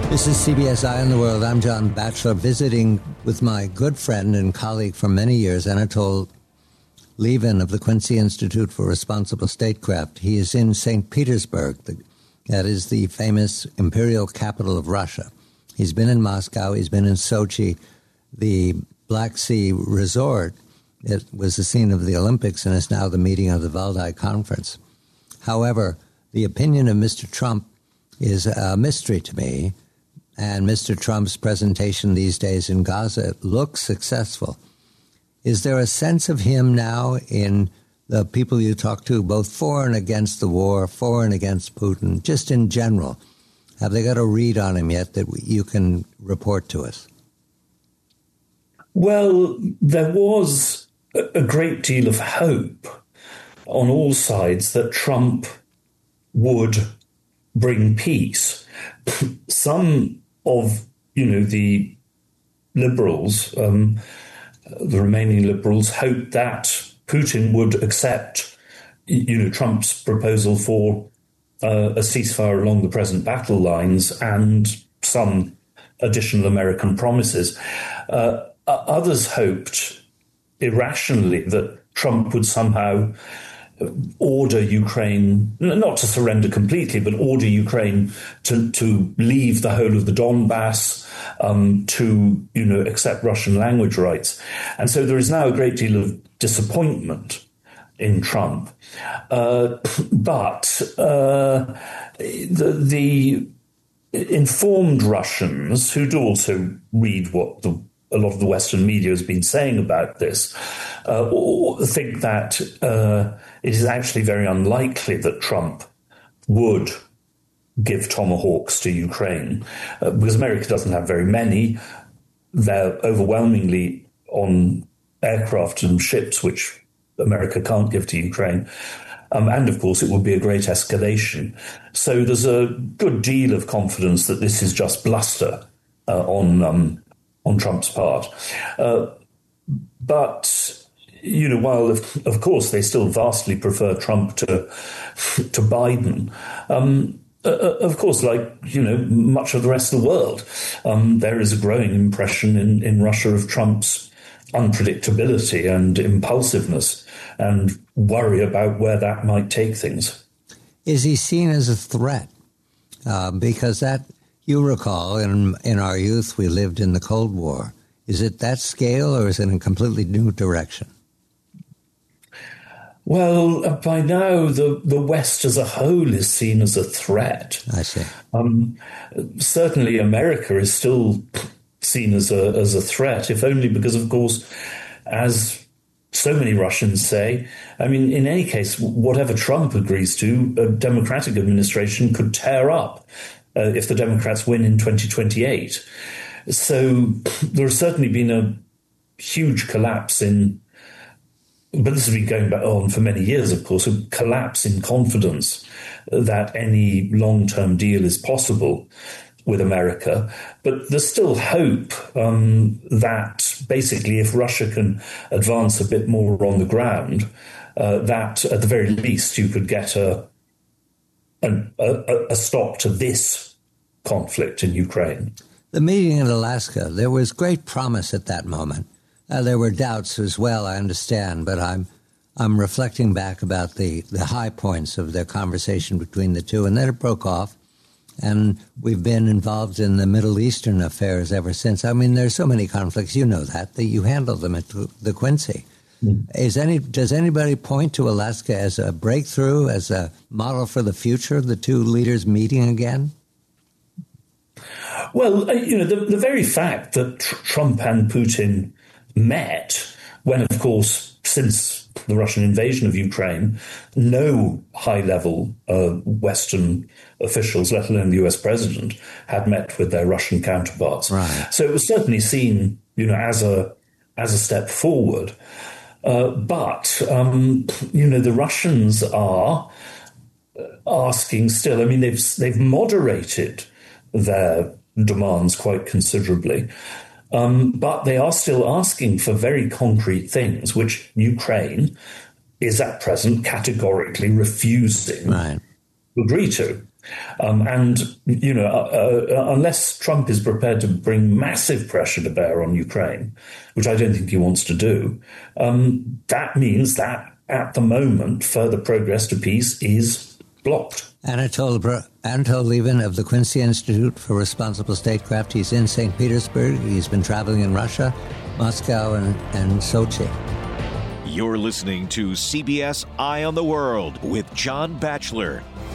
This is CBS Eye on the World. I'm John Batchelor, visiting with my good friend and colleague for many years, Anatol Lieven of the Quincy Institute for Responsible Statecraft. He is in St. Petersburg. That is the famous imperial capital of Russia. He's been in Moscow. He's been in Sochi, the Black Sea resort. It was the scene of the Olympics and is now the meeting of the Valdai Conference. However, the opinion of Mr. Trump is a mystery to me. And Mr. Trump's presentation these days in Gaza looks successful. Is there a sense of him now in the people you talk to, both for and against the war, for and against Putin, just in general? Have they got a read on him yet that you can report to us? Well, there was a great deal of hope on all sides that Trump would bring peace. Some of, the liberals, the remaining liberals, hoped that Putin would accept, Trump's proposal for a ceasefire along the present battle lines and some additional American promises. Others hoped irrationally that Trump would somehow order Ukraine, not to surrender completely, but order Ukraine to leave the whole of the Donbass, to, accept Russian language rights. And so there is now a great deal of disappointment in Trump. But the informed Russians, who do also read what a lot of the Western media has been saying about this, think that it is actually very unlikely that Trump would give tomahawks to Ukraine, because America doesn't have very many. They're overwhelmingly on aircraft and ships, which America can't give to Ukraine. And, of course, it would be a great escalation. So there's a good deal of confidence that this is just bluster on Trump's part. But, while, of course, they still vastly prefer Trump to Biden, of course, like, much of the rest of the world, there is a growing impression in Russia of Trump's unpredictability and impulsiveness and worry about where that might take things. Is he seen as a threat? Because that, you recall, in our youth, we lived in the Cold War. Is it that scale, or is it in a completely new direction? Well, by now, the West as a whole is seen as a threat. I see. Certainly, America is still seen as a threat, if only because, of course, as so many Russians say, in any case, whatever Trump agrees to, a Democratic administration could tear up if the Democrats win in 2028. So there has certainly been a huge collapse but this has been going on for many years, of course, a collapse in confidence that any long-term deal is possible with America. But there's still hope that basically if Russia can advance a bit more on the ground, that at the very least you could get a stop to this conflict in Ukraine. The meeting in Alaska, there was great promise at that moment. There were doubts as well, I understand, but I'm reflecting back about the high points of their conversation between the two, and then it broke off, and we've been involved in the Middle Eastern affairs ever since. There's so many conflicts, you know that you handle them at the Quincy. Does anybody point to Alaska as a breakthrough, as a model for the future, the two leaders meeting again? Well, the very fact that Trump and Putin met, when, of course, since the Russian invasion of Ukraine, no high-level Western officials, let alone the US president, had met with their Russian counterparts. Right. So it was certainly seen, as a step forward. But the Russians are asking still. They've moderated their demands quite considerably. But they are still asking for very concrete things, which Ukraine is at present categorically refusing to agree to. Unless Trump is prepared to bring massive pressure to bear on Ukraine, which I don't think he wants to do, that means that at the moment, further progress to peace is blocked. Anatol Lieven of the Quincy Institute for Responsible Statecraft. He's in St. Petersburg. He's been traveling in Russia, Moscow, and Sochi. You're listening to CBS Eye on the World with John Batchelor.